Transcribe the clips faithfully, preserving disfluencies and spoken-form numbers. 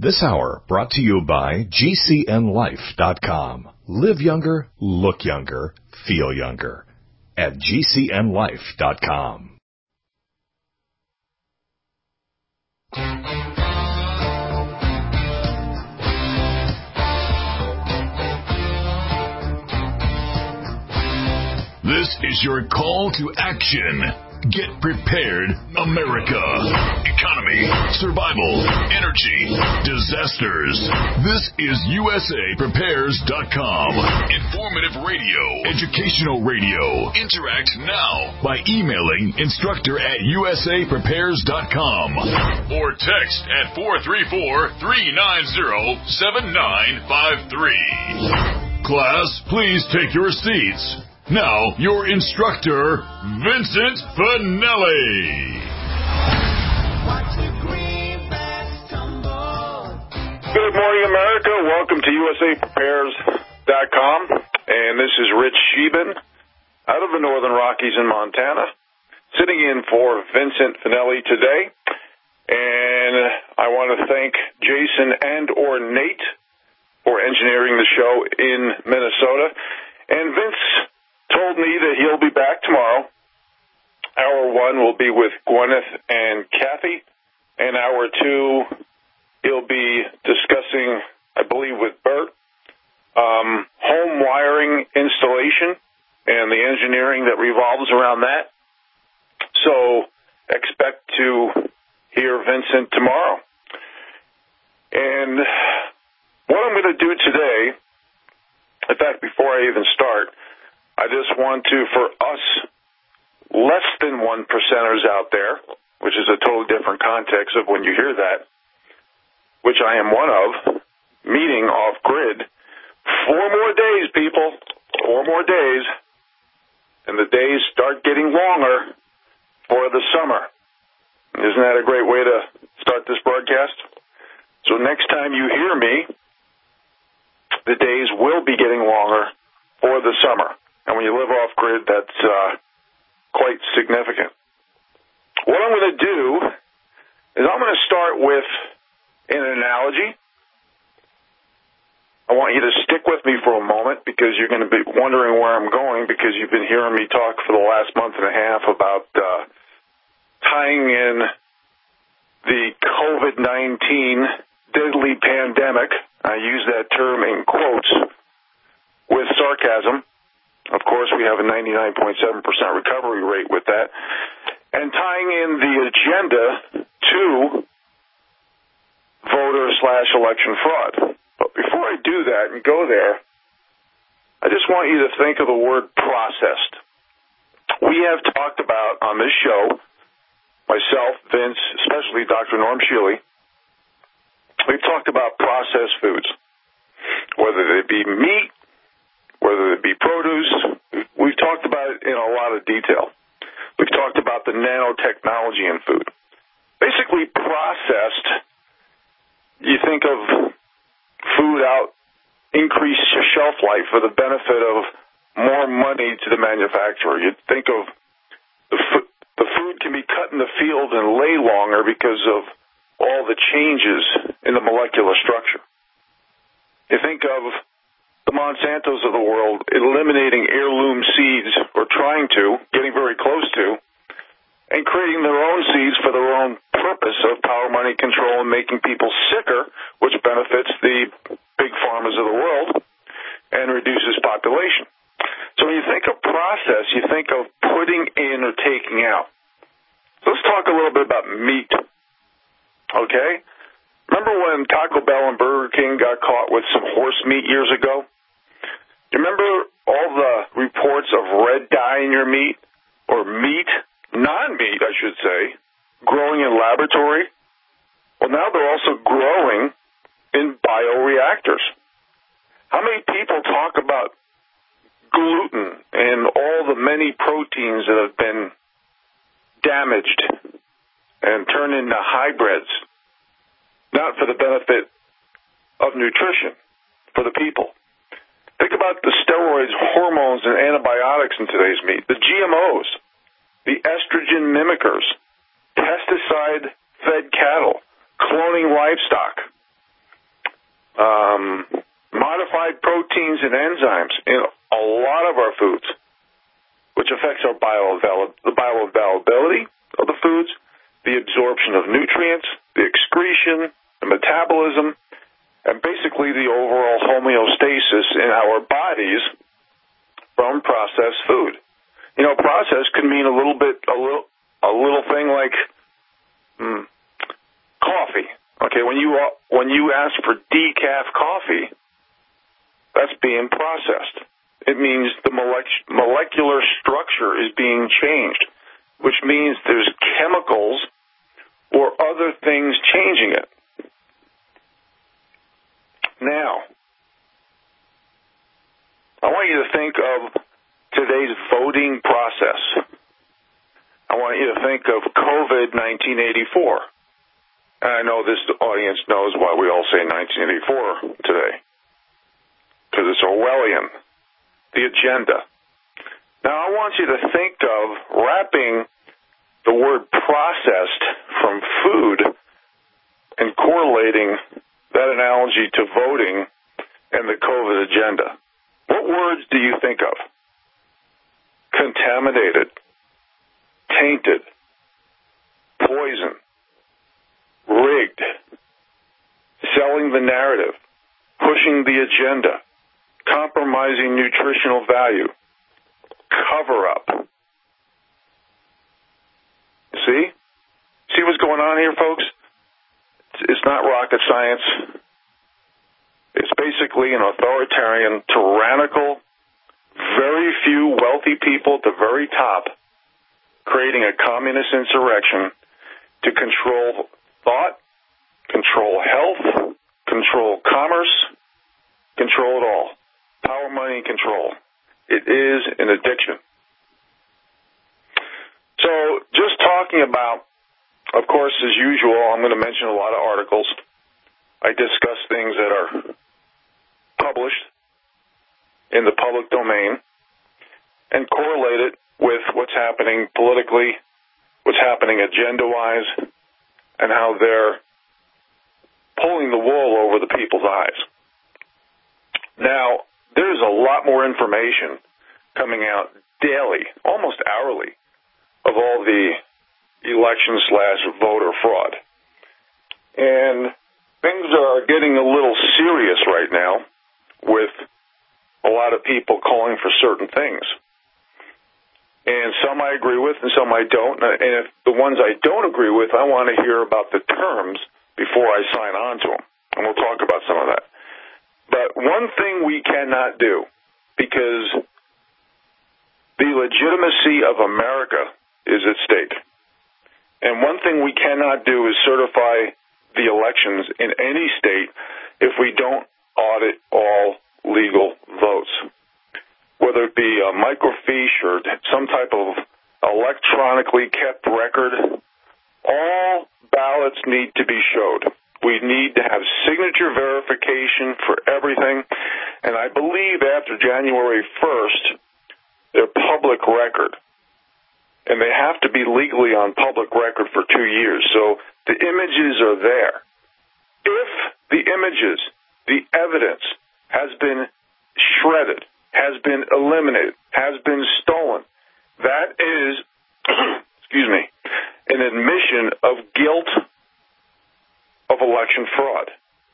This hour brought to you by G C N life dot com. Live younger, look younger, feel younger at G C N life dot com. This is your call to action. Get prepared, America. Economy, survival, energy, disasters. This is U S A Prepares dot com. Informative radio, educational radio. Interact now by emailing instructor at U S A Prepares dot com or text at four three four, three nine zero, seven nine five three. Class, please take your seats. Now, your instructor, Vincent Finelli. Good morning, America. Welcome to U S A Prepares dot com. And this is Rich Sheben out of the Northern Rockies in Montana, sitting in for Vincent Finelli today. And I want to thank Jason and or Nate for engineering the show in Minnesota. And Vince told me that he'll be back tomorrow. Hour one will be with Gwyneth and Kathy, and hour two he'll be discussing, I believe, with Bert, um, home wiring installation and the engineering that revolves around that. So expect to hear Vincent tomorrow. And what I'm going to do today, in fact, before I even start, I just want to, for us less than one percenters out there, which is a totally different context of when you hear that, which I am one of, meeting off-grid, four more days, people, four more days, and the days start getting longer for the summer. Isn't that a great way to start this broadcast? So next time you hear me, the days will be getting longer for the summer. And when you live off-grid, that's uh, quite significant. What I'm going to do is I'm going to start with an analogy. I want you to stick with me for a moment because you're going to be wondering where I'm going because you've been hearing me talk for the last month and a half about uh, tying in the COVID nineteen deadly pandemic. I use that term in quotes with sarcasm. Of course, we have a ninety-nine point seven percent recovery rate with that. And tying in the agenda to voter slash election fraud. But before I do that and go there, I just want you to think of the word processed. We have talked about on this show, myself, Vince, especially Doctor Norm Shealy, we've talked about processed foods, whether they be meat, whether it be produce. We've talked about it in a lot of detail. We've talked about the nanotechnology in food. Basically, processed, you think of food out, increase shelf life for the benefit of more money to the manufacturer. You think of the, f- the food can be cut in the field and lay longer because of all the changes in the molecular structure. You think of the Monsantos of the world eliminating heirloom seeds, or trying to, getting very close to, and creating their own seeds for their own purpose of power, money, control, and making people sicker, which benefits the big farmers of the world and reduces population. So when you think of process, you think of putting in or taking out. So let's talk a little bit about meat, okay? Remember when Taco Bell and Burger King got caught with some horse meat years ago? You remember all the reports of red dye in your meat, or meat, non-meat, I should say, growing in laboratory? Well, now they're also growing in bioreactors. How many people talk about gluten and all the many proteins that have been damaged and turned into hybrids, not for the benefit of nutrition, for the people? Think about the steroids, hormones, and antibiotics in today's meat, the G M Os, the estrogen mimickers, pesticide-fed cattle, cloning livestock. um, modified proteins and enzymes in a lot of our foods, which affects our bioavail- the bioavailability of the foods, the absorption of nutrients, the excretion, the metabolism, and basically the overall homeostasis in our bodies from processed food. You know, processed could mean a little bit, a little, a little thing like mm, coffee. Okay, when you when you ask for decaf coffee, that's being processed. It means the molec- molecular structure is being changed, which means there's chemicals or other things changing it. Now, I want you to think of today's voting process. I want you to think of COVID nineteen eighty-four. And I know this audience knows why we all say nineteen eighty-four today, because it's Orwellian, the agenda. Now, I want you to think of wrapping the word processed from food and correlating that analogy to voting and the COVID agenda. What words do you think of? Contaminated, tainted, poison, rigged, selling the narrative, pushing the agenda, compromising nutritional value, cover-up. See? See what's going on here, folks? It's not rocket science. It's basically an authoritarian, tyrannical, very few wealthy people at the very top creating a communist insurrection to control thought, control health, control commerce, control it all. Power, money, and control. It is an addiction. So just talking about, of course, as usual, I'm going to mention a lot of articles. I discuss things that are published in the public domain and correlate it with what's happening politically, what's happening agenda-wise, and how they're pulling the wool over the people's eyes. Now, there's a lot more information coming out daily, almost hourly, of all the election slash voter fraud. And things are getting a little serious right now with a lot of people calling for certain things. And some I agree with and some I don't. And if the ones I don't agree with, I want to hear about the terms before I sign on to them. And we'll talk about some of that. But one thing we cannot do, because the legitimacy of America is at stake. And one thing we cannot do is certify the elections in any state if we don't audit all legal votes. Whether it be a microfiche or some type of electronically kept record, all ballots need to be showed. We need to have signature verification for everything. And I believe after January first, they're public record. And they have to be legally on public record for two years. So the images are there. If the images, the evidence has been shredded, has been eliminated, has been stolen, that is, excuse me, an admission of guilt of election fraud.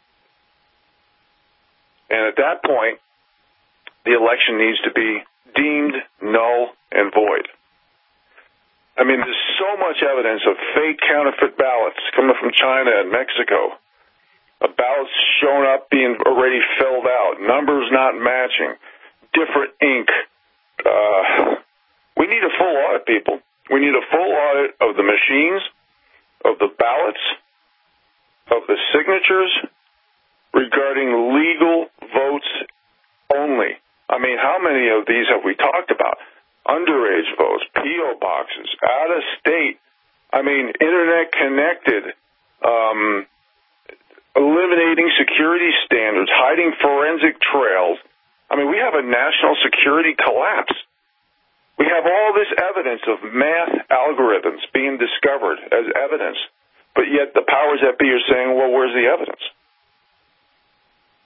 And at that point, the election needs to be deemed null and void. I mean, there's so much evidence of fake counterfeit ballots coming from China and Mexico. A ballots shown up being already filled out, numbers not matching, different ink. Uh, we need a full audit, people. We need a full audit of the machines, of the ballots, of the signatures, regarding legal votes only. I mean, how many of these have we talked about? Underage votes, P O boxes, out of state. I mean, internet connected, um, eliminating security standards, hiding forensic trails. I mean, we have a national security collapse. We have all this evidence of math algorithms being discovered as evidence, but yet the powers that be are saying, well, where's the evidence?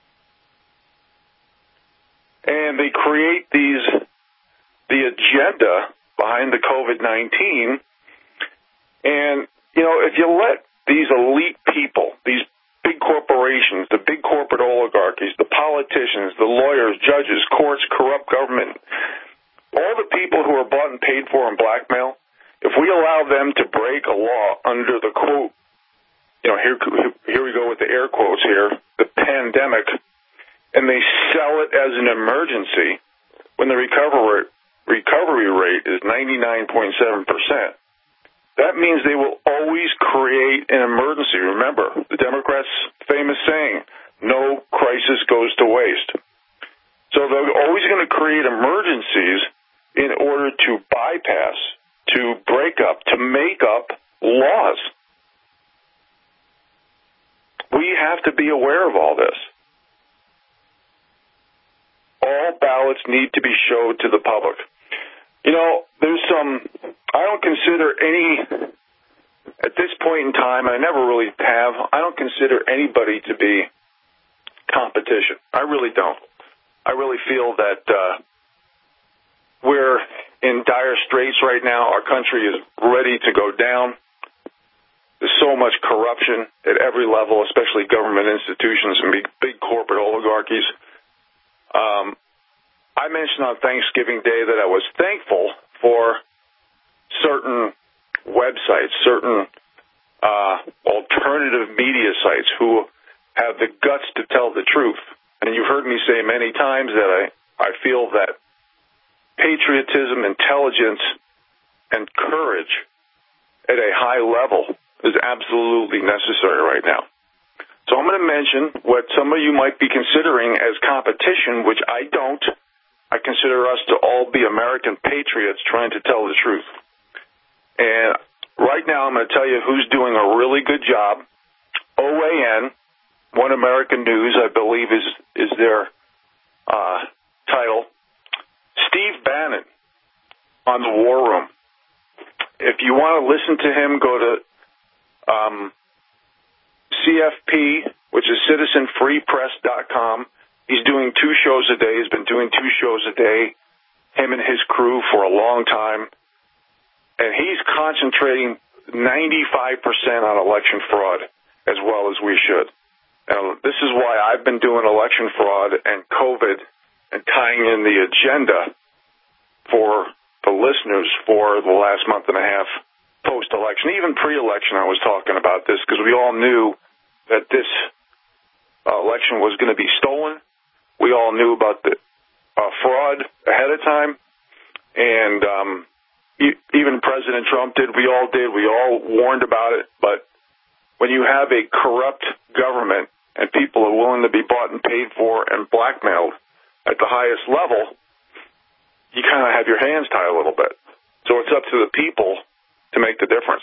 and they create these, the agenda behind the COVID nineteen. And, you know, if you let these elite people, these big corporations, the big corporate oligarchies, the politicians, the lawyers, judges, courts, corrupt government, all the people who are bought and paid for in blackmail, if we allow them to break a law under the quote, you know, here, here we go with the air quotes here, the pandemic, and they sell it as an emergency when the recovery, recovery rate is ninety-nine point seven percent, that means they will always create an emergency. Remember, the Democrats' famous saying, no crisis goes to waste. So they're always going to create emergencies in order to bypass, to break up, to make up laws. We have to be aware of all this. All ballots need to be showed to the public. You know, there's some, I don't consider any, at this point in time, I never really have, I don't consider anybody to be competition. I really don't. I really feel that uh, we're in dire straits right now. Our country is ready to go down. There's so much corruption at every level, especially government institutions and big, big corporate oligarchies. Um, I mentioned on Thanksgiving Day that I was thankful for certain websites, certain uh, alternative media sites who have the guts to tell the truth. And you've heard me say many times that I, I feel that patriotism, intelligence, and courage at a high level is absolutely necessary right now. So I'm going to mention what some of you might be considering as competition, which I don't. I consider us to all be American patriots trying to tell the truth. And right now I'm going to tell you who's doing a really good job. O A N, One American News, I believe is, is their uh, title. Steve Bannon on the War Room. If you want to listen to him, go to um, C F P, which is citizen free press dot com. He's doing two shows a day. He's been doing two shows a day, him and his crew, for a long time. And he's concentrating ninety-five percent on election fraud, as well as we should. And this is why I've been doing election fraud and COVID and tying in the agenda for the listeners for the last month and a half post-election. Even pre-election I was talking about this because we all knew that this uh, election was going to be stolen. We all knew about the uh, fraud ahead of time. And um, e- even President Trump did. We all did. We all warned about it. But when you have a corrupt government and people are willing to be bought and paid for and blackmailed at the highest level, you kind of have your hands tied a little bit. So it's up to the people to make the difference.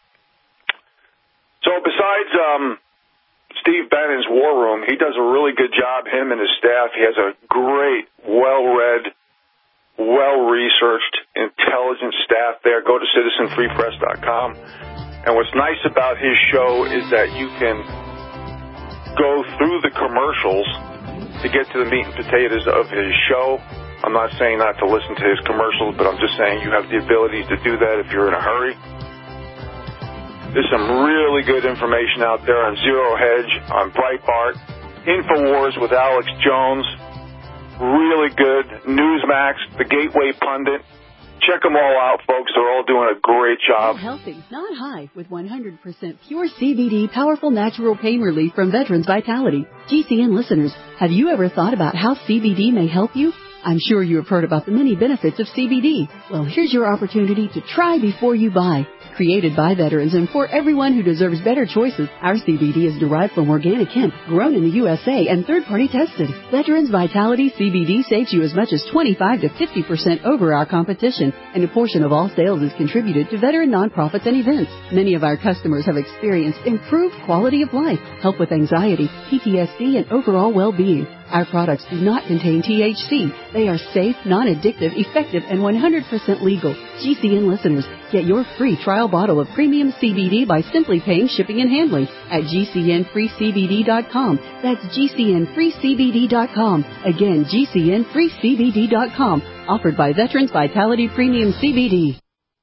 So besides um, Steve Bannon's War Room, he does a really good job, him and his staff. He has a great, well-read, well-researched, intelligent staff there. Go to citizen free press dot com. And what's nice about his show is that you can go through the commercials to get to the meat and potatoes of his show. I'm not saying not to listen to his commercials, but I'm just saying you have the ability to do that if you're in a hurry. There's some really good information out there on Zero Hedge, on Breitbart, InfoWars with Alex Jones, really good, Newsmax, The Gateway Pundit. Check them all out, folks. They're all doing a great job. Get healthy, not high, with one hundred percent pure C B D, powerful natural pain relief from Veterans Vitality. G C N listeners, have you ever thought about how C B D may help you? I'm sure you have heard about the many benefits of C B D. Well, here's your opportunity to try before you buy. Created by veterans and for everyone who deserves better choices, our C B D is derived from organic hemp, grown in the U S A and third-party tested. Veterans Vitality C B D saves you as much as twenty-five to fifty percent over our competition, and a portion of all sales is contributed to veteran nonprofits and events. Many of our customers have experienced improved quality of life, help with anxiety, P T S D, and overall well-being. Our products do not contain T H C. They are safe, non-addictive, effective, and one hundred percent legal. G C N listeners, get your free trial bottle of premium C B D by simply paying shipping and handling at G C N free C B D dot com. That's G C N free C B D dot com. Again, G C N free C B D dot com. Offered by Veterans Vitality Premium C B D.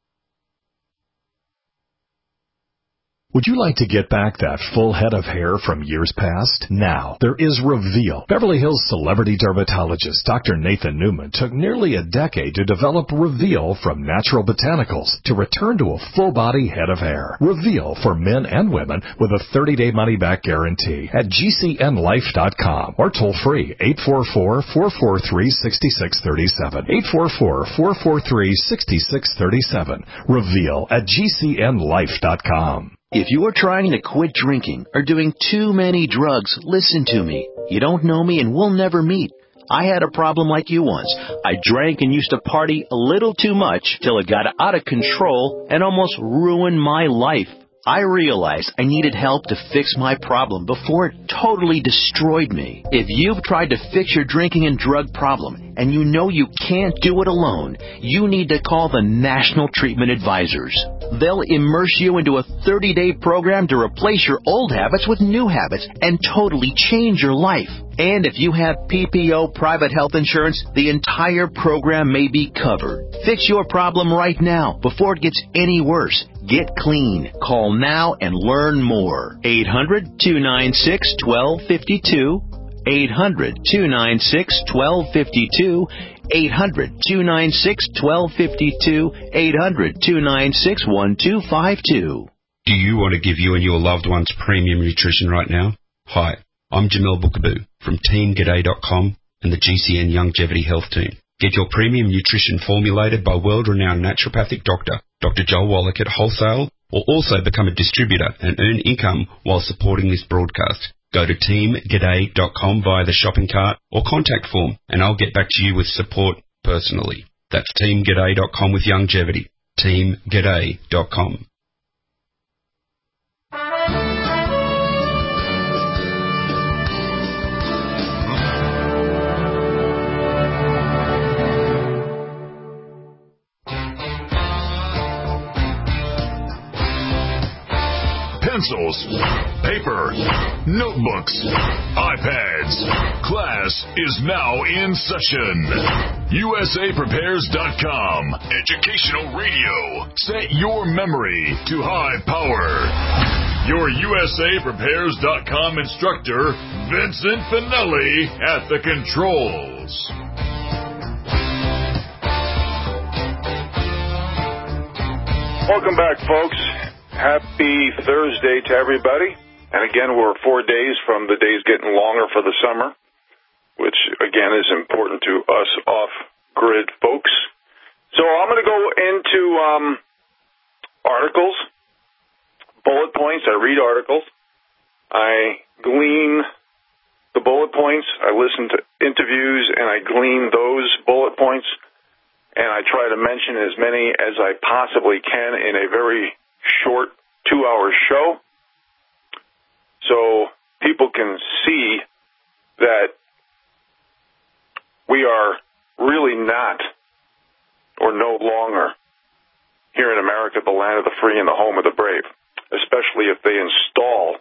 Would you like to get back that full head of hair from years past? Now, there is Reveal. Beverly Hills celebrity dermatologist Doctor Nathan Newman took nearly a decade to develop Reveal from natural botanicals to return to a full-body head of hair. Reveal for men and women with a thirty-day money-back guarantee at G C N life dot com or toll-free eight four four, four four three, six six three seven. eight four four, four four three, six six three seven. Reveal at G C N life dot com. If you are trying to quit drinking or doing too many drugs, listen to me. You don't know me and we'll never meet. I had a problem like you once. I drank and used to party a little too much till it got out of control and almost ruined my life. I realized I needed help to fix my problem before it totally destroyed me. If you've tried to fix your drinking and drug problem and you know you can't do it alone, you need to call the National Treatment Advisors. They'll immerse you into a thirty-day program to replace your old habits with new habits and totally change your life. And if you have P P O private health insurance, the entire program may be covered. Fix your problem right now before it gets any worse. Get clean. Call now and learn more. eight hundred, two nine six, one two five two. eight hundred, two nine six, one two five two. eight hundred, two nine six, one two five two. eight hundred, two nine six, one two five two. Do you want to give you and your loved ones premium nutrition right now? Hi, I'm Jamel Bookaboo from team g'day dot com and the G C N Longevity Health Team. Get your premium nutrition formulated by world-renowned naturopathic doctor, Doctor Joel Wallach at wholesale, or also become a distributor and earn income while supporting this broadcast. Go to team g'day dot com via the shopping cart or contact form, and I'll get back to you with support personally. That's team g'day dot com with longevity. team g'day dot com. Pencils, paper, notebooks, iPads. Class is now in session. U S A Prepares dot com. Educational radio. Set your memory to high power. Your U S A Prepares dot com instructor, Vincent Finelli, at the controls. Welcome back, folks. Happy Thursday to everybody. And again, we're four days from the days getting longer for the summer, which, again, is important to us off-grid folks. So I'm going to go into um, articles, bullet points. I read articles. I glean the bullet points. I listen to interviews, and I glean those bullet points. And I try to mention as many as I possibly can in a very short two-hour show so people can see that we are really not or no longer here in America the land of the free and the home of the brave, especially if they install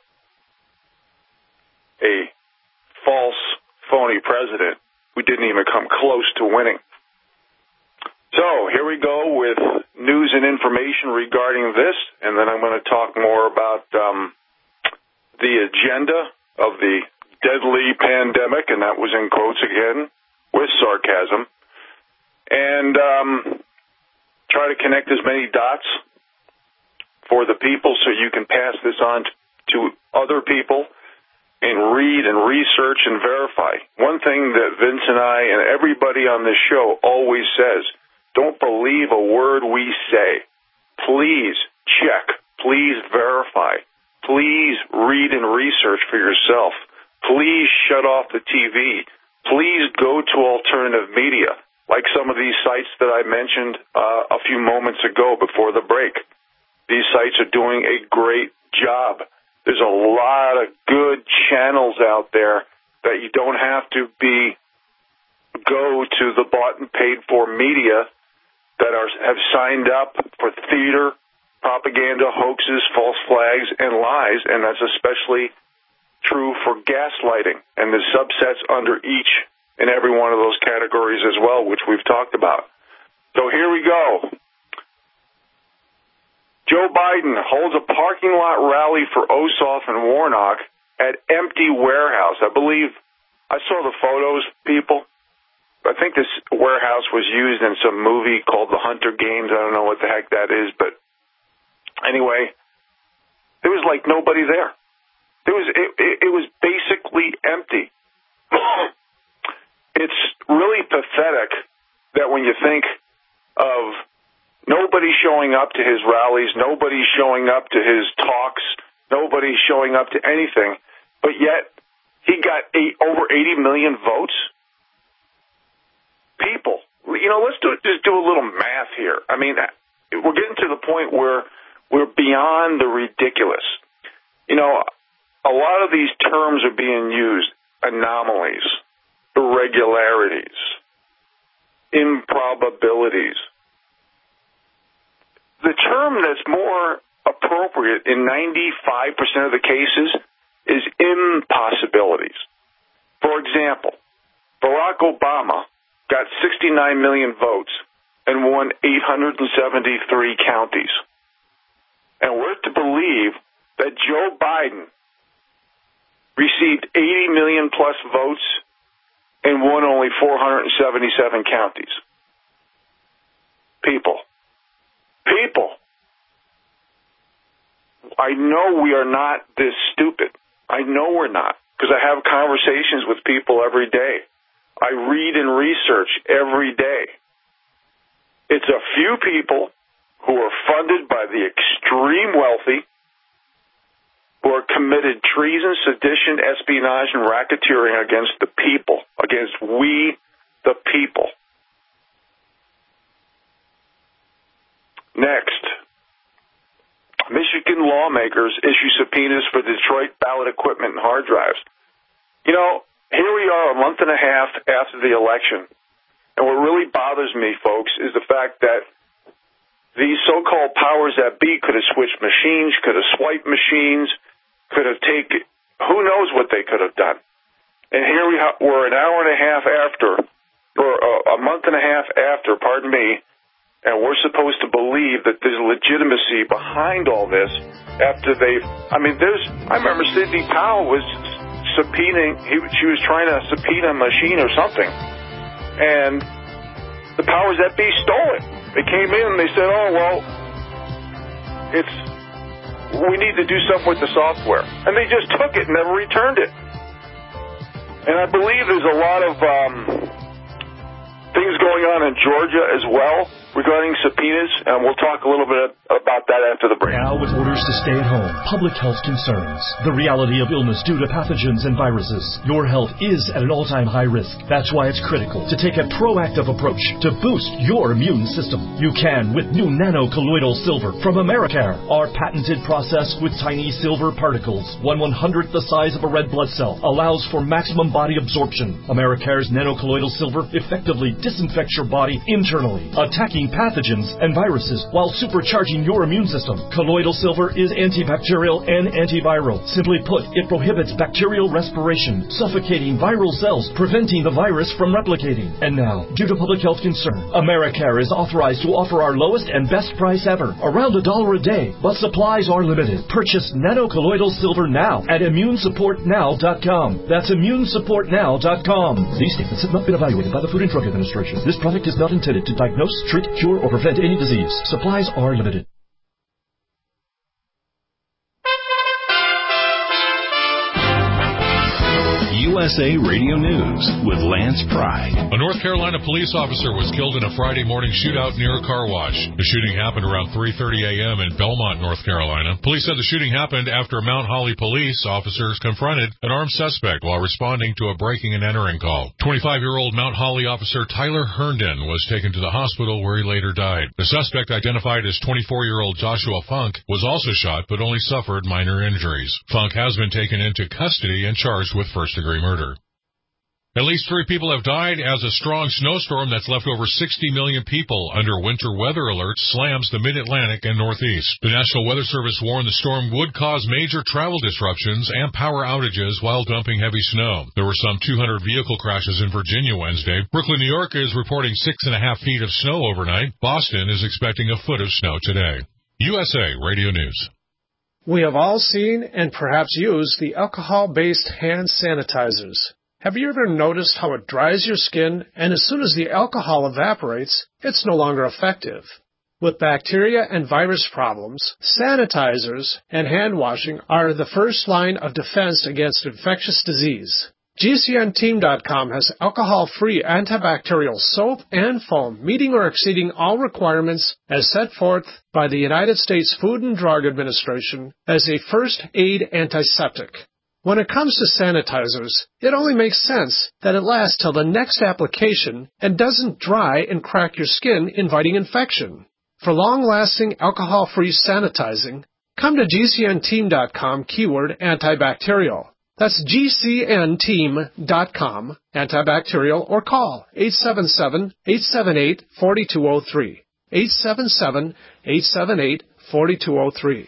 a false, phony president who didn't even come close to winning. So here we go with news and information regarding this, and then I'm going to talk more about um, the agenda of the deadly pandemic, and that was in quotes again, with sarcasm, and um, try to connect as many dots for the people so you can pass this on to other people and read and research and verify. One thing that Vince and I and everybody on this show always says, don't believe a word we say. Please check. Please verify. Please read and research for yourself. Please shut off the T V. Please go to alternative media, like some of these sites that I mentioned uh, a few moments ago before the break. These sites are doing a great job. There's a lot of good channels out there that you don't have to be go to the bought and paid for media that are have signed up for theater, propaganda, hoaxes, false flags, and lies, and that's especially true for gaslighting and the subsets under each and every one of those categories as well, which we've talked about. So here we go. Joe Biden holds a parking lot rally for Ossoff and Warnock at empty warehouse. I believe I saw the photos, people. I think this warehouse was used in some movie called The Hunter Games. I don't know what the heck that is, but anyway, there was like nobody there. It was it, it, it was basically empty. It's really pathetic that when you think of nobody showing up to his rallies, nobody showing up to his talks, nobody showing up to anything, but yet he got eight, over eighty million votes. People, you know, let's do just do a little math here. I mean, we're getting to the point where we're beyond the ridiculous. You know, a lot of these terms are being used: anomalies, irregularities, improbabilities. The term that's more appropriate in ninety-five percent of the cases is impossibilities. For example, Barack Obama got sixty-nine million votes and won eight hundred seventy-three counties. And we're to believe that Joe Biden received eighty million plus votes and won only four hundred seventy-seven counties. People. People. I know we are not this stupid. I know we're not, because I have conversations with people every day. I read and research every day. It's a few people who are funded by the extreme wealthy, who are committed treason, sedition, espionage, and racketeering against the people, against we, the people. Next, Michigan lawmakers issue subpoenas for Detroit ballot equipment and hard drives. You know, here we are a month and a half after the election, and what really bothers me, folks, is the fact that these so-called powers that be could have switched machines, could have swiped machines, could have taken, who knows what they could have done. And here we ha- we're an hour and a half after, or a, a month and a half after, pardon me, and we're supposed to believe that there's legitimacy behind all this after they've, I mean, there's, I remember Sidney Powell was subpoenaing, he, she was trying to subpoena a machine or something, and the powers that be stole it. They came in and they said, oh, well, it's, we need to do something with the software. And they just took it and never returned it. And I believe there's a lot of um, things going on in Georgia as well regarding subpoenas, and we'll talk a little bit about that after the break. Now with orders to stay at home, public health concerns, the reality of illness due to pathogens and viruses, your health is at an all-time high risk. That's why it's critical to take a proactive approach to boost your immune system. You can with new nano-colloidal silver from Americare. Our patented process with tiny silver particles, one one-hundredth the size of a red blood cell, allows for maximum body absorption. Americare's nano-colloidal silver effectively disinfects your body internally, attacking pathogens and viruses while supercharging your immune system. Colloidal silver is antibacterial and antiviral. Simply put, it prohibits bacterial respiration, suffocating viral cells, preventing the virus from replicating. And now, due to public health concern, Americare is authorized to offer our lowest and best price ever, around a dollar a day, but supplies are limited. Purchase nano-colloidal silver now at immune support now dot com. That's immune support now dot com. These statements have not been evaluated by the Food and Drug Administration. This product is not intended to diagnose, treat, cure, or prevent any disease. Supplies are limited. U S A Radio News with Lance Pride. A North Carolina police officer was killed in a Friday morning shootout near a car wash. The shooting happened around three thirty a.m. in Belmont, North Carolina. Police said the shooting happened after Mount Holly police officers confronted an armed suspect while responding to a breaking and entering call. twenty-five-year-old Mount Holly officer Tyler Herndon was taken to the hospital where he later died. The suspect, identified as twenty-four-year-old Joshua Funk, was also shot but only suffered minor injuries. Funk has been taken into custody and charged with first-degree murder. At least three people have died as a strong snowstorm that's left over sixty million people under winter weather alerts slams the mid-Atlantic and Northeast. The National Weather Service warned the storm would cause major travel disruptions and power outages while dumping heavy snow. There were some two hundred vehicle crashes in Virginia Wednesday. Brooklyn, New York is reporting six and a half feet of snow overnight. Boston is expecting a foot of snow today. U S A Radio News. We have all seen and perhaps used the alcohol-based hand sanitizers. Have you ever noticed how it dries your skin, and as soon as the alcohol evaporates, it's no longer effective? With bacteria and virus problems, sanitizers and hand washing are the first line of defense against infectious disease. G C N team dot com has alcohol-free antibacterial soap and foam meeting or exceeding all requirements as set forth by the United States Food and Drug Administration as a first aid antiseptic. When it comes to sanitizers, it only makes sense that it lasts till the next application and doesn't dry and crack your skin, inviting infection. For long-lasting alcohol-free sanitizing, come to G C N team dot com keyword antibacterial. That's G C N team dot com antibacterial, or call eight seven seven, eight seven eight, four two zero three. eight seven seven, eight seven eight, four two zero three.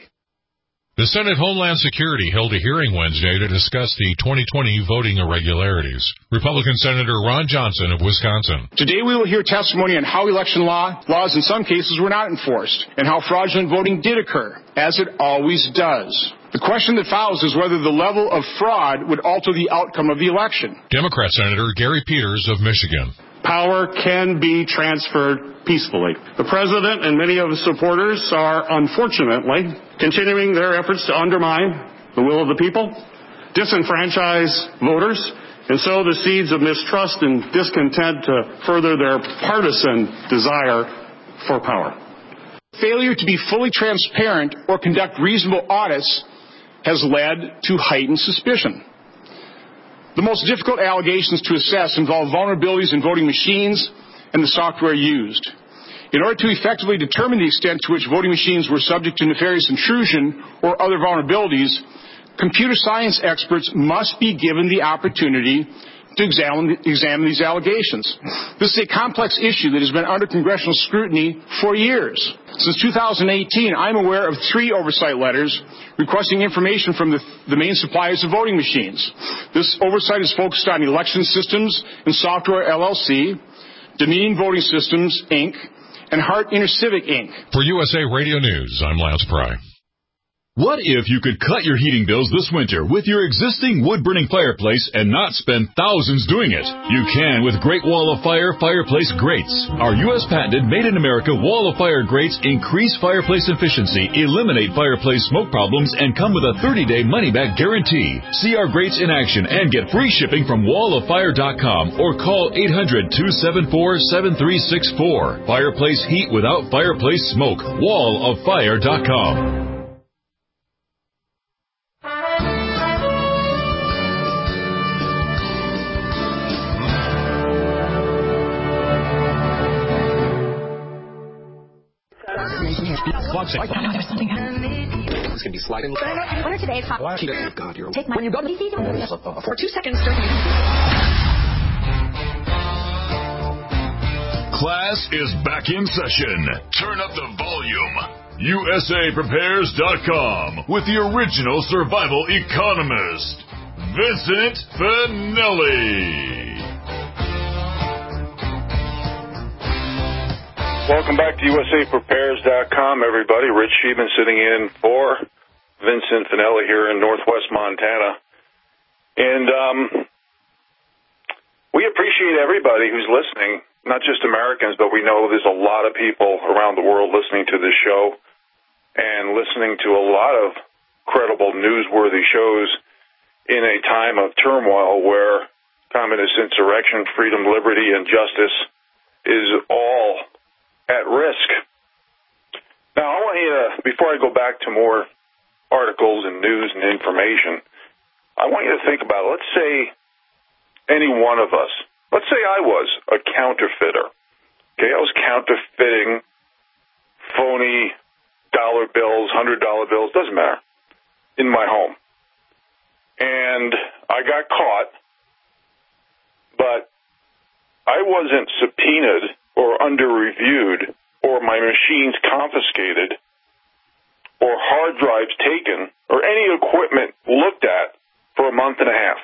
The Senate Homeland Security held a hearing Wednesday to discuss the twenty twenty voting irregularities. Republican Senator Ron Johnson of Wisconsin. Today we will hear testimony on how election law, laws in some cases were not enforced, and how fraudulent voting did occur, as it always does. The question that follows is whether the level of fraud would alter the outcome of the election. Democrat Senator Gary Peters of Michigan. Power can be transferred peacefully. The president and many of his supporters are, unfortunately, continuing their efforts to undermine the will of the people, disenfranchise voters, and sow the seeds of mistrust and discontent to further their partisan desire for power. Failure to be fully transparent or conduct reasonable audits has led to heightened suspicion. The most difficult allegations to assess involve vulnerabilities in voting machines and the software used. In order to effectively determine the extent to which voting machines were subject to nefarious intrusion or other vulnerabilities, computer science experts must be given the opportunity to examine, examine these allegations. This is a complex issue that has been under congressional scrutiny for years. Since two thousand eighteen, I'm aware of three oversight letters requesting information from the, the main suppliers of voting machines. This oversight is focused on Election Systems and Software L L C, Dominion Voting Systems, Incorporated, and Hart InterCivic, Incorporated. For U S A Radio News, I'm Lance Pry. What if you could cut your heating bills this winter with your existing wood-burning fireplace and not spend thousands doing it? You can with Great Wall of Fire fireplace grates. Our U S patented made-in-America Wall of Fire grates increase fireplace efficiency, eliminate fireplace smoke problems, and come with a thirty-day money-back guarantee. See our grates in action and get free shipping from wall of fire dot com or call eight hundred, two seven four, seven three six four. Fireplace heat without fireplace smoke. wall of fire dot com. It's gonna be sliding. What are today's hot? Oh God, you're take my when you go to for two seconds. Class is back in session. Turn up the volume. U S A Prepares dot com with the original survival economist, Vincent Finelli. Welcome back to U S A Prepares dot com, everybody. Rich Sheeman sitting in for Vincent Finelli here in northwest Montana. And um, we appreciate everybody who's listening, not just Americans, but we know there's a lot of people around the world listening to this show and listening to a lot of credible, newsworthy shows in a time of turmoil where communist insurrection, freedom, liberty, and justice is all at risk. Now, I want you to, before I go back to more articles and news and information, I want you to think about, let's say any one of us, let's say I was a counterfeiter. Okay, I was counterfeiting phony dollar bills, one hundred dollar bills, doesn't matter, in my home. And I got caught, but wasn't subpoenaed or under-reviewed or my machines confiscated or hard drives taken or any equipment looked at for a month and a half.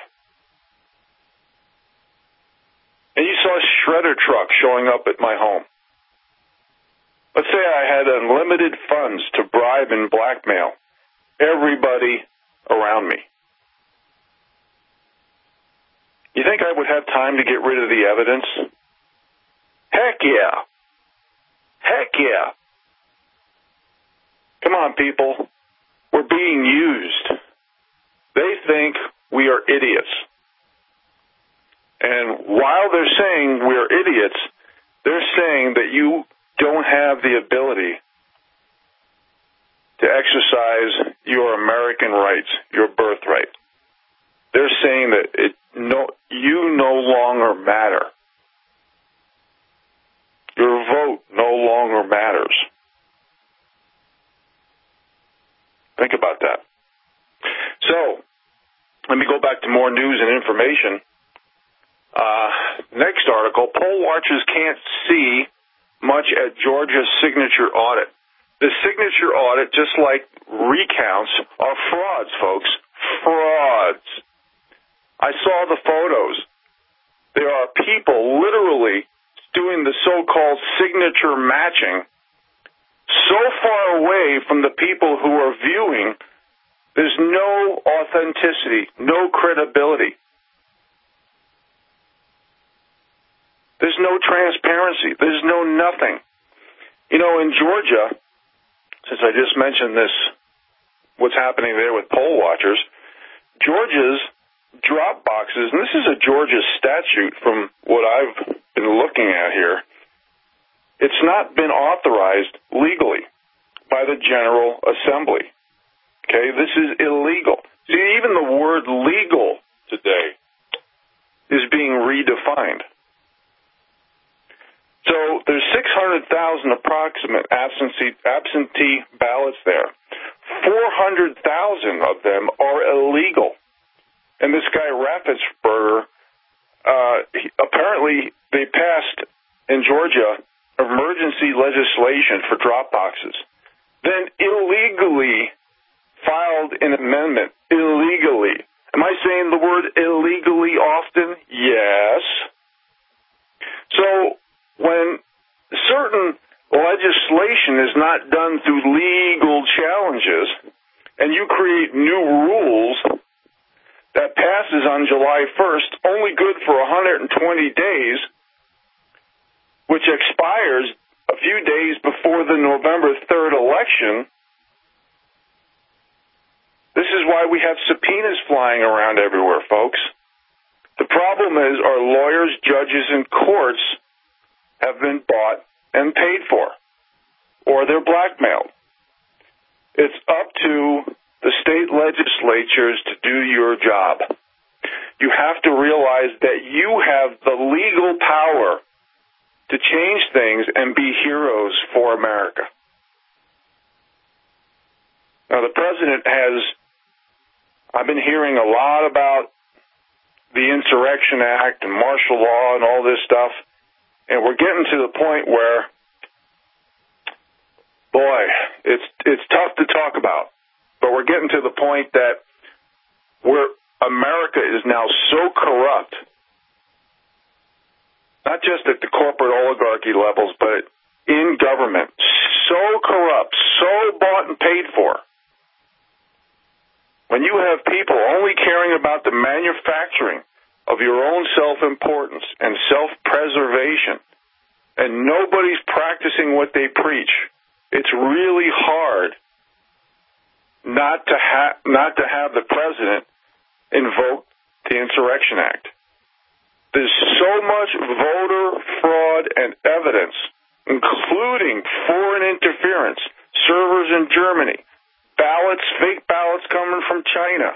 And you saw a shredder truck showing up at my home. Let's say I had unlimited funds to bribe and blackmail everybody around me. You think I would have time to get rid of the evidence? Heck yeah. Heck yeah. Come on, people. We're being used. They think we are idiots. And while they're saying we're idiots, they're saying that you don't have the ability to exercise your American rights, your birthright. They're saying that it, no, you no longer matter. Your vote no longer matters. Think about that. So, let me go back to more news and information. Uh, next article, poll watchers can't see much at Georgia's signature audit. The signature audit, just like recounts, are frauds, folks. Frauds. I saw the photos. There are people literally doing the so-called signature matching so far away from the people who are viewing, there's no authenticity, no credibility. There's no transparency. There's no nothing. You know, in Georgia, since I just mentioned this, what's happening there with poll watchers, Georgia's drop boxes, and this is a Georgia statute from what I've been looking at here, it's not been authorized legally by the General Assembly. Okay, this is illegal. See, even the word legal today is being redefined. So there's six hundred thousand approximate absentee, absentee ballots there. four hundred thousand of them are illegal. And this guy, Raffensperger, uh, he, apparently they passed in Georgia emergency legislation for drop boxes, then illegally filed an amendment. Illegally. Am I saying the word illegally often? Yes. So when certain legislation is not done through legal challenges and you create new rules that passes on July first, only good for one hundred twenty days, which expires a few days before the November third election, this is why we have subpoenas flying around everywhere, folks. The problem is our lawyers, judges, and courts have been bought and paid for, or they're blackmailed. It's up to the state legislatures to do your job. You have to realize that you have the legal power to change things and be heroes for America. Now, the president has, I've been hearing a lot about the Insurrection Act and martial law and all this stuff, and we're getting to the point where, boy, it's it's tough to talk about, but we're getting to the point that where America is now so corrupt, not just at the corporate oligarchy levels, but in government, so corrupt, so bought and paid for. When you have people only caring about the manufacturing of your own self-importance and self-preservation, and nobody's practicing what they preach, it's really hard not to ha- not to have the president invoke the Insurrection Act. There's so much voter fraud and evidence, including foreign interference, servers in Germany, ballots, fake ballots coming from China.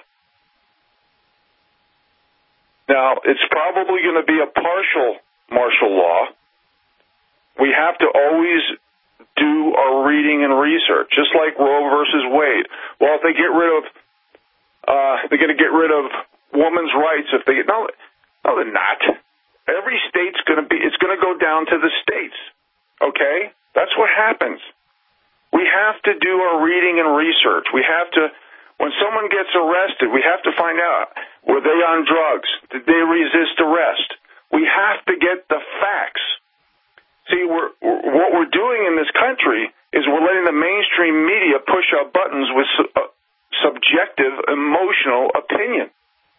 Now, it's probably going to be a partial martial law. We have to always do our reading and research, just like Roe versus Wade. Well, if they get rid of, uh, they're going to get rid of women's rights if they get, no, no, they're not. Every state's going to be, it's going to go down to the states. Okay? That's what happens. We have to do our reading and research. We have to, when someone gets arrested, we have to find out, were they on drugs? Did they resist arrest? We have to get the facts. See, we're, what we're doing in this country is we're letting the mainstream media push our buttons with su- uh, subjective, emotional opinion.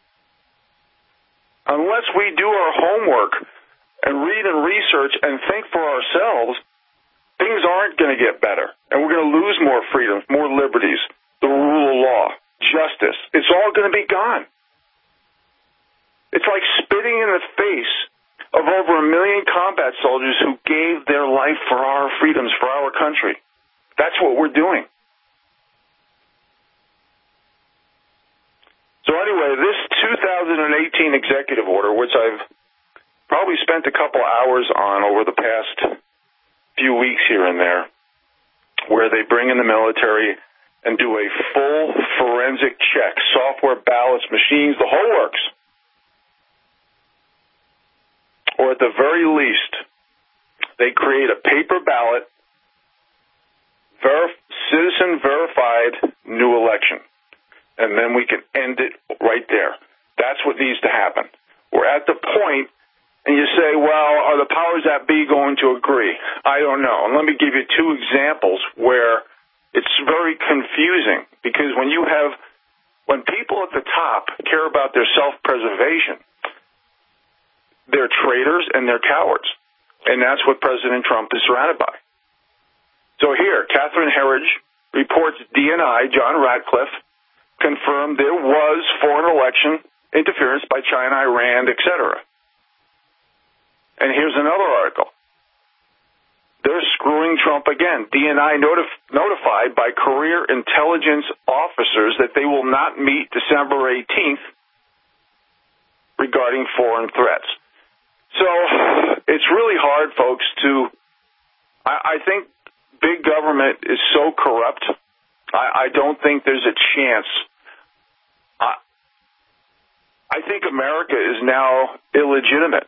Unless we do our homework and read and research and think for ourselves, things aren't going to get better. And we're going to lose more freedoms, more liberties, the rule of law, justice. It's all going to be gone. It's like spitting in the face of over a million combat soldiers who gave their life for our freedoms, for our country. That's what we're doing. So anyway, this two thousand eighteen executive order, which I've probably spent a couple hours on over the past few weeks here and there, where they bring in the military and do a full forensic check, software, ballots, machines, the whole works. Or at the very least, they create a paper ballot, verif- citizen-verified new election. And then we can end it right there. That's what needs to happen. We're at the point, and you say, well, are the powers that be going to agree? I don't know. And let me give you two examples where it's very confusing, because when you have, when people at the top care about their self-preservation, they're traitors and they're cowards. And that's what President Trump is surrounded by. So here, Catherine Herridge reports D N I, John Ratcliffe, confirmed there was foreign election interference by China, Iran, et cetera. And here's another article. They're screwing Trump again. D N I notif- notified by career intelligence officers that they will not meet December eighteenth regarding foreign threats. So it's really hard, folks, to, I, I think big government is so corrupt, I, I don't think there's a chance. I, I think America is now illegitimate.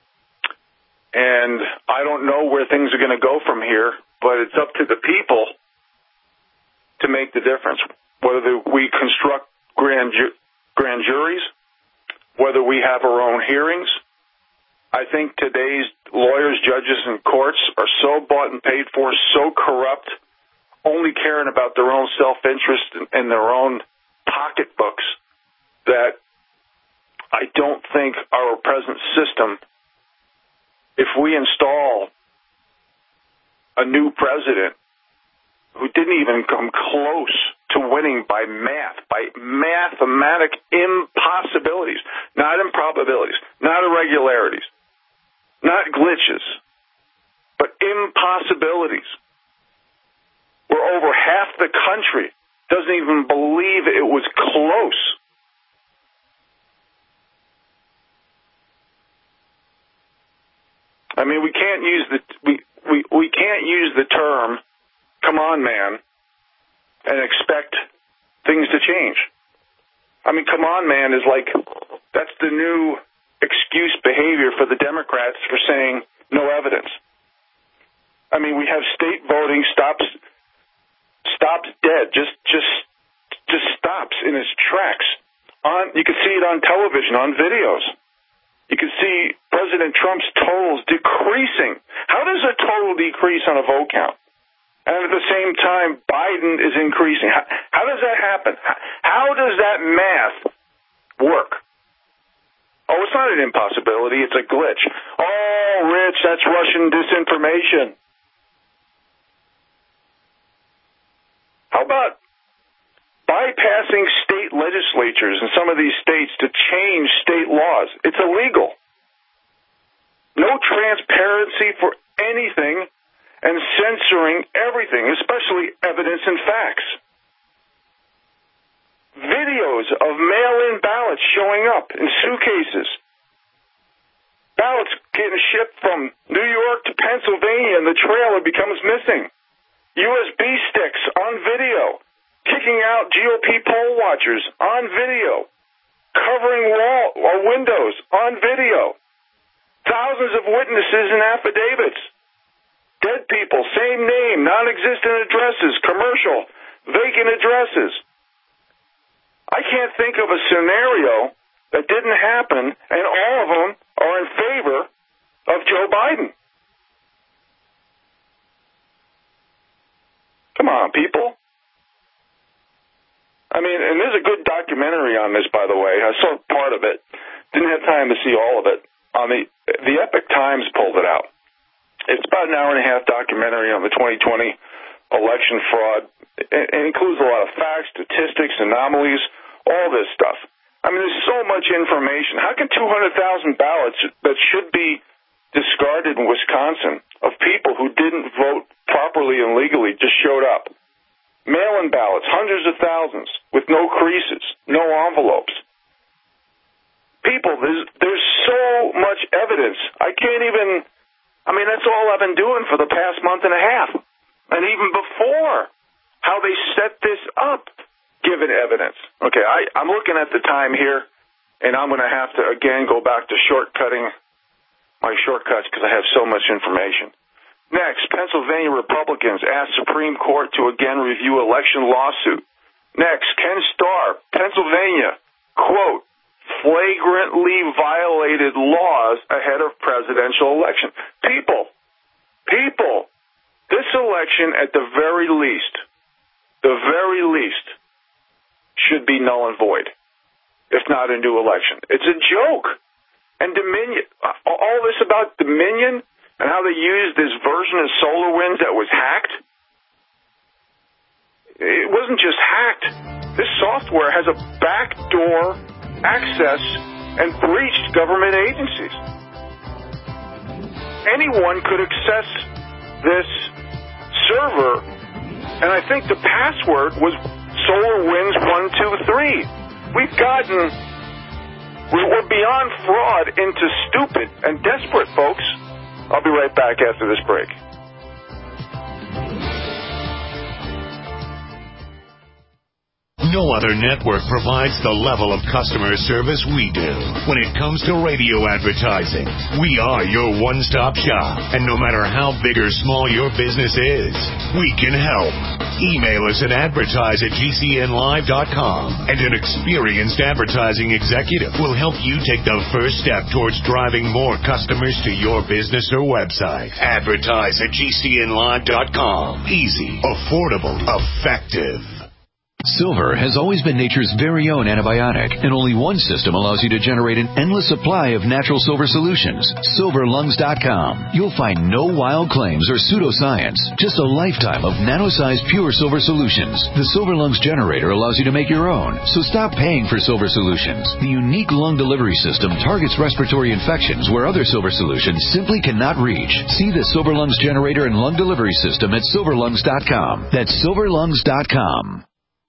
And I don't know where things are going to go from here, but it's up to the people to make the difference. Whether we construct grand, ju- grand juries, whether we have our own hearings. I think today's lawyers, judges, and courts are so bought and paid for, so corrupt, only caring about their own self-interest and their own pocketbooks, that I don't think our present system, if we install a new president who didn't even come close to winning by math, by mathematic impossibilities, not improbabilities, not irregularities, not glitches, but impossibilities, where over half the country doesn't even believe it was close. I mean, we can't use the we, we, we can't use the term "come on, man," and expect things to change. I mean, "come on, man" is like, that's the new excuse behavior for the Democrats for saying no evidence. I mean, we have state voting stops stops dead, just just just stops in its tracks. On you can see it on television, on videos. You can see President Trump's totals decreasing. How does a total decrease on a vote count? And at the same time, Biden is increasing. How, how does that happen? How, how does that math work? Oh, it's not an impossibility. It's a glitch. Oh, Rich, that's Russian disinformation. How about bypassing state legislatures in some of these states to change state laws? It's illegal. No transparency for anything and censoring everything, especially evidence and facts. Videos of mail-in ballots showing up in suitcases. Ballots getting shipped from New York to Pennsylvania and the trailer becomes missing. U S B sticks on video. Kicking out G O P poll watchers on video. Covering wall or windows on video. The thousands of witnesses and affidavits. Dead people, same name, non-existent addresses, commercial, vacant addresses. I can't think of a scenario that didn't happen, and all of them are in favor of Joe Biden. Come on, people. I mean, and there's a good documentary on this, by the way. I saw part of it. Didn't have time to see all of it. On the the Epic Times pulled it out. It's about an hour and a half documentary on the twenty twenty election fraud. It, it includes a lot of facts, statistics, anomalies, all this stuff. I mean, there's so much information. How can two hundred thousand ballots that should be discarded in Wisconsin of people who didn't vote properly and legally just showed up? Mail-in ballots, hundreds of thousands, with no creases, no envelopes. People, there's, there's so much evidence. I can't even, I mean, that's all I've been doing for the past month and a half. And even before, how they set this up, given evidence. Okay, I, I'm looking at the time here, and I'm going to have to, again, go back to shortcutting my shortcuts because I have so much information. Next, Pennsylvania Republicans ask Supreme Court to again review election lawsuit. Next, Ken Starr, Pennsylvania, quote, flagrantly violated laws ahead of presidential election. People, people, this election at the very least, the very least, should be null and void, if not a new election. It's a joke. And Dominion, all this about Dominion and how they used this version of SolarWinds that was hacked, it wasn't just hacked. This software has a backdoor access and breached government agencies. Anyone could access this server, and I think the password was SolarWinds one two three. We've gotten, we're beyond fraud into stupid and desperate, folks. I'll be right back after this break. No other network provides the level of customer service we do. When it comes to radio advertising, we are your one-stop shop. And no matter how big or small your business is, we can help. Email us at advertise at G C N live dot com, and an experienced advertising executive will help you take the first step towards driving more customers to your business or website. Advertise at G C N live dot com. Easy, affordable, effective. Silver has always been nature's very own antibiotic, and only one system allows you to generate an endless supply of natural silver solutions. silver lungs dot com. You'll find no wild claims or pseudoscience, just a lifetime of nano-sized pure silver solutions. The Silver Lungs generator allows you to make your own, so stop paying for silver solutions. The unique lung delivery system targets respiratory infections where other silver solutions simply cannot reach. See the Silver Lungs generator and lung delivery system at silver lungs dot com. That's silver lungs dot com.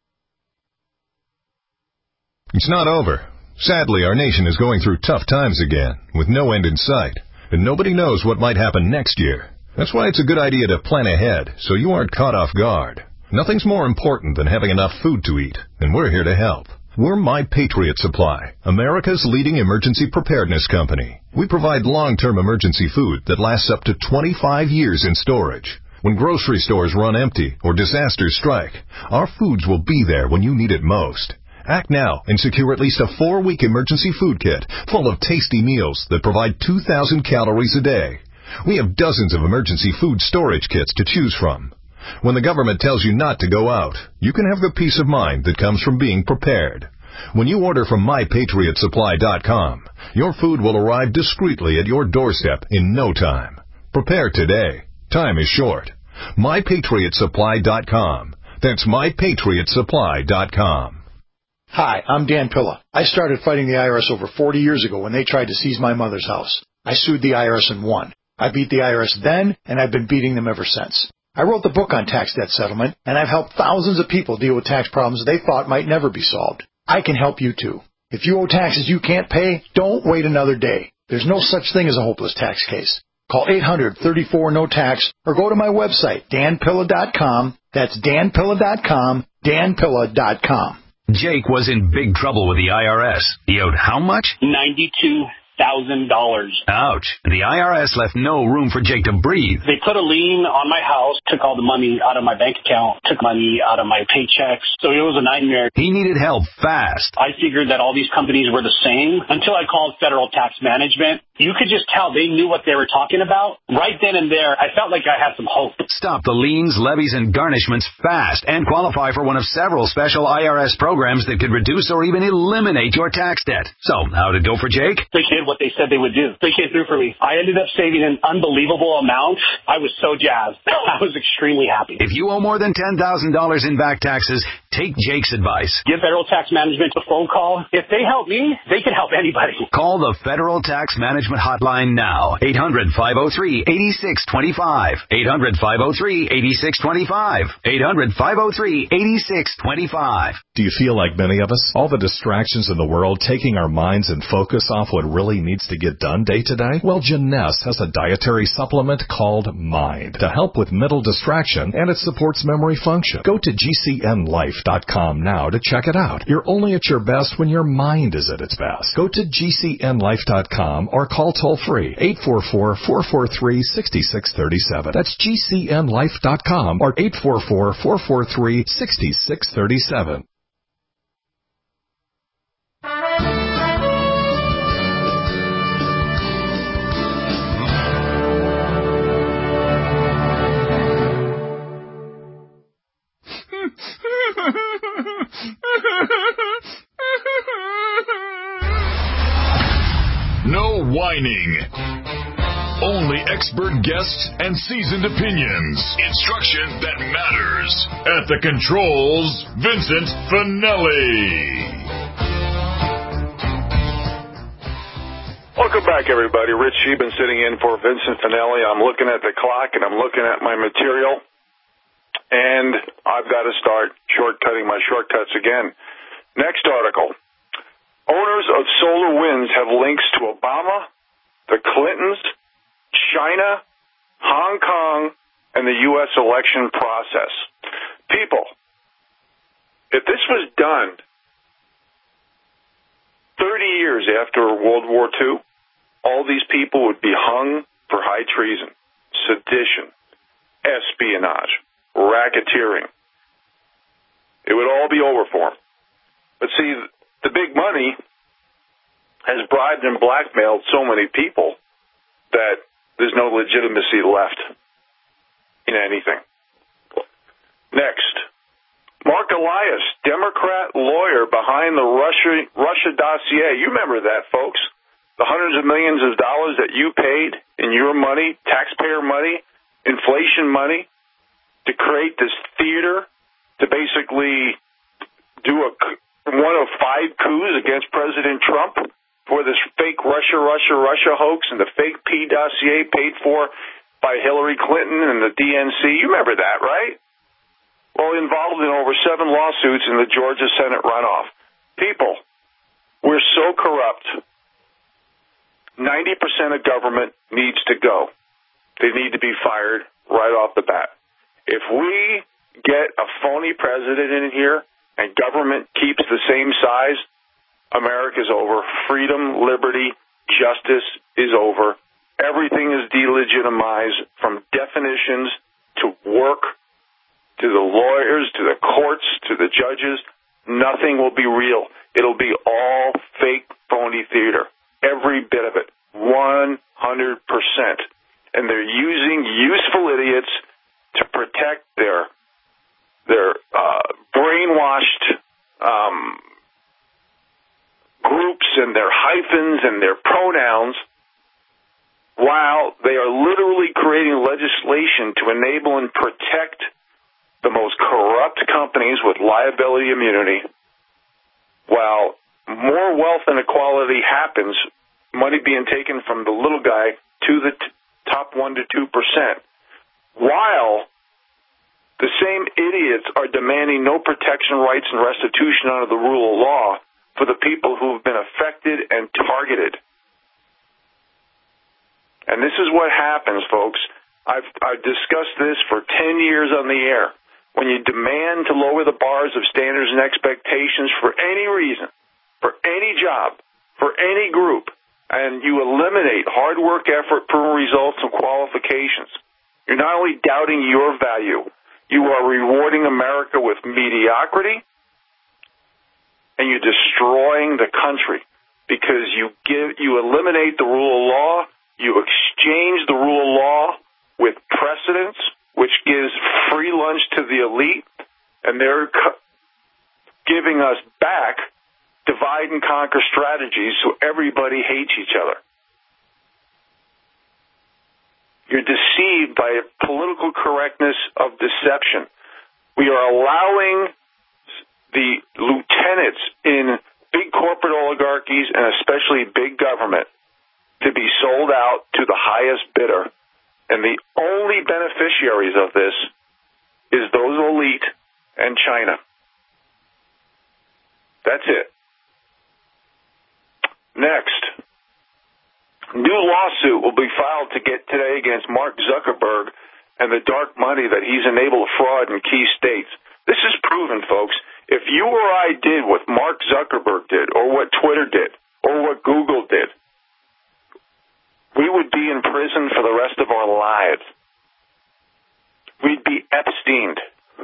It's not over. Sadly, our nation is going through tough times again, with no end in sight, and nobody knows what might happen next year. That's why it's a good idea to plan ahead, so you aren't caught off guard. Nothing's more important than having enough food to eat, and we're here to help. We're My Patriot Supply, America's leading emergency preparedness company. We provide long-term emergency food that lasts up to twenty-five years in storage. When grocery stores run empty or disasters strike, our foods will be there when you need it most. Act now and secure at least a four-week emergency food kit full of tasty meals that provide two thousand calories a day. We have dozens of emergency food storage kits to choose from. When the government tells you not to go out, you can have the peace of mind that comes from being prepared. When you order from my patriot supply dot com, your food will arrive discreetly at your doorstep in no time. Prepare today. Time is short. my patriot supply dot com. That's my patriot supply dot com. Hi, I'm Dan Pilla. I started fighting the I R S over forty years ago when they tried to seize my mother's house. I sued the I R S and won. I beat the I R S then, and I've been beating them ever since. I wrote the book on tax debt settlement, and I've helped thousands of people deal with tax problems they thought might never be solved. I can help you too. If you owe taxes you can't pay, don't wait another day. There's no such thing as a hopeless tax case. Call eight hundred, thirty-four, no tax or go to my website, dan pilla dot com. That's dan pilla dot com, dan pilla dot com. Jake was in big trouble with the I R S. He owed how much? ninety-two thousand dollars. Ouch. The I R S left no room for Jake to breathe. They put a lien on my house, took all the money out of my bank account, took money out of my paychecks. So it was a nightmare. He needed help fast. I figured that all these companies were the same until I called Federal Tax Management. You could just tell they knew what they were talking about. Right then and there, I felt like I had some hope. Stop the liens, levies, and garnishments fast and qualify for one of several special I R S programs that could reduce or even eliminate your tax debt. So, how'd it go for Jake? They did what they said they would do. They came through for me. I ended up saving an unbelievable amount. I was so jazzed. I was extremely happy. If you owe more than ten thousand dollars in back taxes, take Jake's advice. Give Federal Tax Management a phone call. If they help me, they can help anybody. Call the Federal Tax Management Hotline now. eight hundred, five oh three, eight six two five. eight hundred, five oh three, eight six two five. eight hundred, five oh three, eight six two five. Do you feel like many of us? All the distractions in the world taking our minds and focus off what really needs to get done day to day? Well, Jeunesse has a dietary supplement called Mind to help with mental distraction, and it supports memory function. Go to G C N life dot com now to check it out. You're only at your best when your mind is at its best. Go to G C N life dot com or call toll-free eight four four, four four three, six six three seven. That's G C N life dot com or eight four four, four four three, six six three seven. No whining. Only expert guests and seasoned opinions. Instruction that matters. At the controls, Vincent Finelli. Welcome back, everybody. Rich Sheben sitting in for Vincent Finelli. I'm looking at the clock and I'm looking at my material. And I've got to start shortcutting my shortcuts again. Next article. Owners of SolarWinds have links to Obama, the Clintons, China, Hong Kong, and the U S election process. People, if this was done thirty years after World War Two, all these people would be hung for high treason, sedition, espionage, racketeering. It would all be over for them. But see, the big money has bribed and blackmailed so many people that there's no legitimacy left in anything. Next, Mark Elias, Democrat lawyer behind the Russia, Russia dossier. You remember that, folks. The hundreds of millions of dollars that you paid in your money, taxpayer money, inflation money, to create this theater to basically do a one of five coups against President Trump for this fake Russia, Russia, Russia hoax and the fake P dossier paid for by Hillary Clinton and the D N C. You remember that, right? Well, involved in over seven lawsuits in the Georgia Senate runoff. People, we're so corrupt. ninety percent of government needs to go. They need to be fired right off the bat. If we get a phony president in here and government keeps the same size, America's over. Freedom, liberty, justice is over. Everything is delegitimized, from definitions to work, to the lawyers, to the courts, to the judges. Nothing will be real. It'll be all fake, phony theater. Every bit of it. one hundred percent. And they're using useful idiots to protect their their uh, brainwashed um, groups and their hyphens and their pronouns, while they are literally creating legislation to enable and protect the most corrupt companies with liability immunity, while more wealth inequality happens, money being taken from the little guy to the t- top one to two percent, while the same idiots are demanding no protection rights and restitution under the rule of law for the people who have been affected and targeted. And this is what happens, folks. I've, I've discussed this for ten years on the air. When you demand to lower the bars of standards and expectations for any reason, for any job, for any group, and you eliminate hard work, effort, proven results, and qualifications, you're not only doubting your value, you are rewarding America with mediocrity, and you're destroying the country because you give, you eliminate the rule of law, you exchange the rule of law with precedence, which gives free lunch to the elite, and they're cu- giving us back divide and conquer strategies so everybody hates each other. You're deceived by political correctness of deception. We are allowing the lieutenants in big corporate oligarchies and especially big government to be sold out to the highest bidder. And the only beneficiaries of this is those elite and China. That's it. Next, new lawsuit will be filed to get today against Mark Zuckerberg and the dark money that he's enabled fraud in key states. This is proven, folks. If you or I did what Mark Zuckerberg did, or what Twitter did, or what Google did, we would be in prison for the rest of our lives. We'd be Epsteined.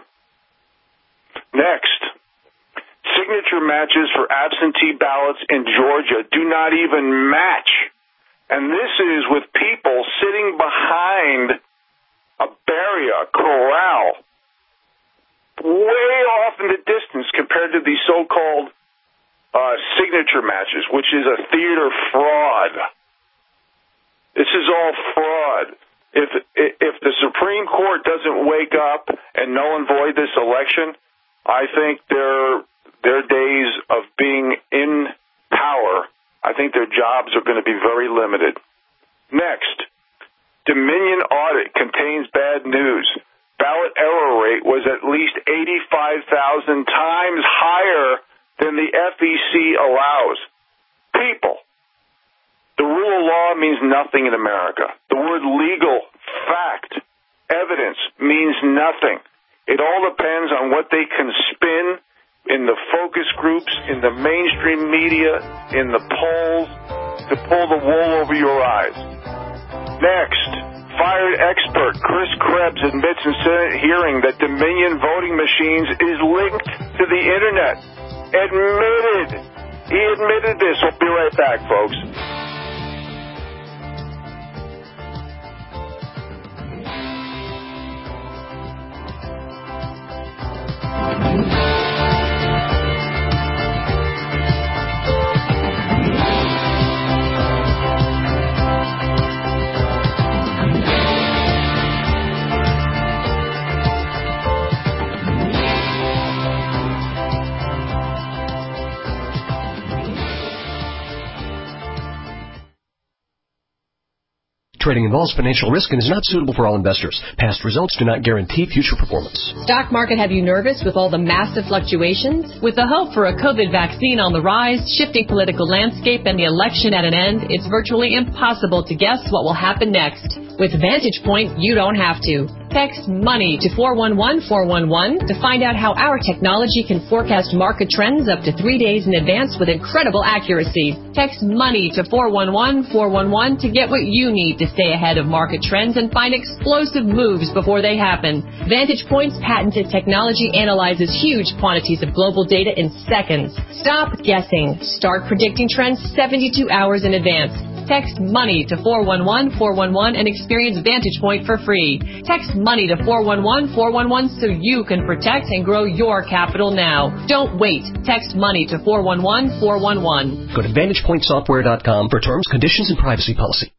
Next, signature matches for absentee ballots in Georgia do not even match. And this is with people sitting behind a barrier, a corral, way off in the distance compared to these so-called uh, signature matches, which is a theater fraud. This is all fraud. If if the Supreme Court doesn't wake up and null and void this election, I think their their days of being in power, I think their jobs are going to be very limited. Next, Dominion audit contains bad news. Ballot error rate was at least eighty-five thousand times higher than the F E C allows. People, the rule of law means nothing in America. The word legal, fact, evidence means nothing. It all depends on what they can spin in the focus groups, in the mainstream media, in the polls, to pull the wool over your eyes. Next, fired expert Chris Krebs admits in Senate hearing that Dominion voting machines is linked to the Internet. Admitted. He admitted this. We'll be right back, folks. Trading involves financial risk and is not suitable for all investors. Past results do not guarantee future performance. Stock market have you nervous with all the massive fluctuations? With the hope for a COVID vaccine on the rise, shifting political landscape, and the election at an end, it's virtually impossible to guess what will happen next. With Vantage Point, you don't have to. Text MONEY to four one one four one one to find out how our technology can forecast market trends up to three days in advance with incredible accuracy. Text MONEY to four one one four one one to get what you need to stay ahead of market trends and find explosive moves before they happen. Vantage Point's patented technology analyzes huge quantities of global data in seconds. Stop guessing. Start predicting trends seventy-two hours in advance. Text MONEY to four one one four one one and experience Vantage Point for free. Text MONEY to four one one four one one so you can protect and grow your capital now. Don't wait. Text MONEY to four one one four one one. Go to vantage point software dot com for terms, conditions, and privacy policy.